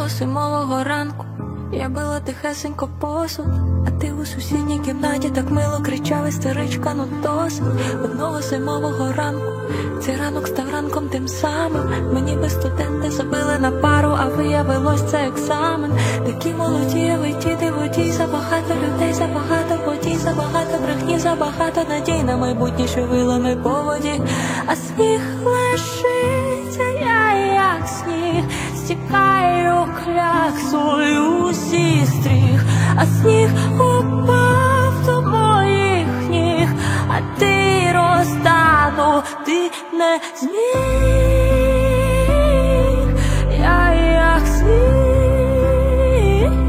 зимового ранку я била тихесенько посуд, а ти у сусідній кімнаті так мило кричав: істеричка, ну досить. Одного зимового ранку цей ранок став ранком тим самим. Мені би студенти забили на пару, а виявилось це екзамен. Такі молоді, ви діти водій, забагато людей, забагато подій, забагато брехні, забагато надій на майбутнє, що вилами по воді. А сніг лишиться, я як сніг, стікаю кляксою зі стріх, а сніг упав до моїх ніг, а ти розтану, ти не зміг, я як сніг,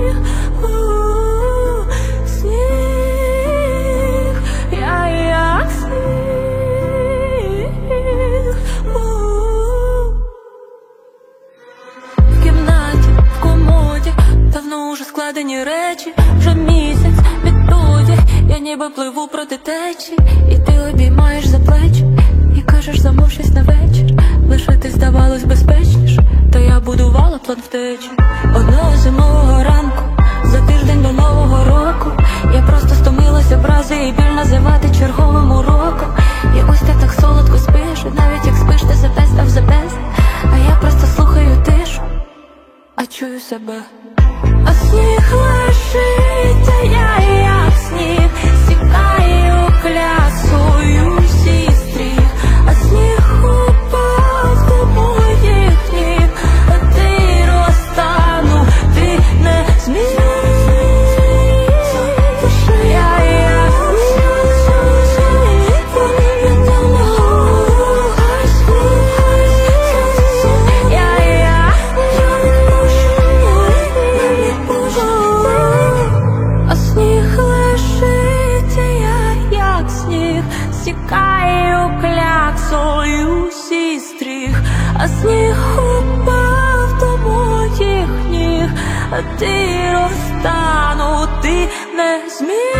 сніг, я як сніг. В кімнаті, в комоді давно уже складені речі, вже місяць відтоді я ніби пливу проти течії, і ти обіймаєш за плечі і кажеш: замов щось на вечір. Лишитись здавалось безпечніше, та я будувала план втечі. Одного зимового ранку за тиждень до нового року я просто стомилася образи і біль називати черговим уроком. І ось ти так солодко спиш, і навіть як спиш, ти the best of the best, а я просто слухаю тишу, а чую себе. А сніг лишиться, я як сніг, стікаю кляксою зі стріх, а сніг упав до моїх ніг, а ти розтану, ти не зміг. Я як стікаю кляксою зі стріх, а сніг упав до моїх ніг, а ти розтану, ти не зміг.